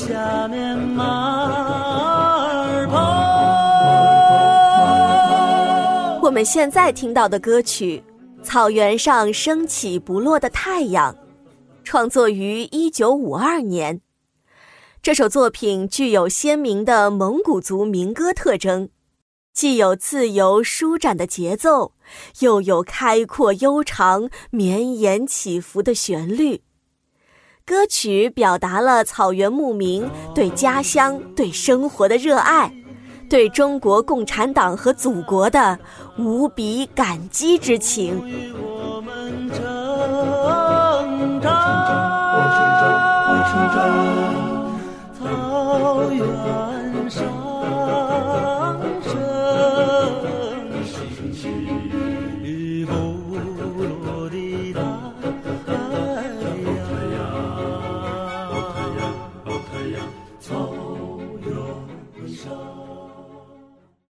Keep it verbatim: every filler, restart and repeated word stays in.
下面马儿跑。 我们现在听到的歌曲《草原上升起不落的太阳》，创作于一九五二年。这首作品具有鲜明的蒙古族民歌特征，既有自由舒展的节奏，又有开阔悠长、绵延起伏的旋律。歌曲表达了草原牧民对家乡、对生活的热爱，对中国共产党和祖国的无比感激之情。 我们成长，草原上升起不落的太阳，草原上。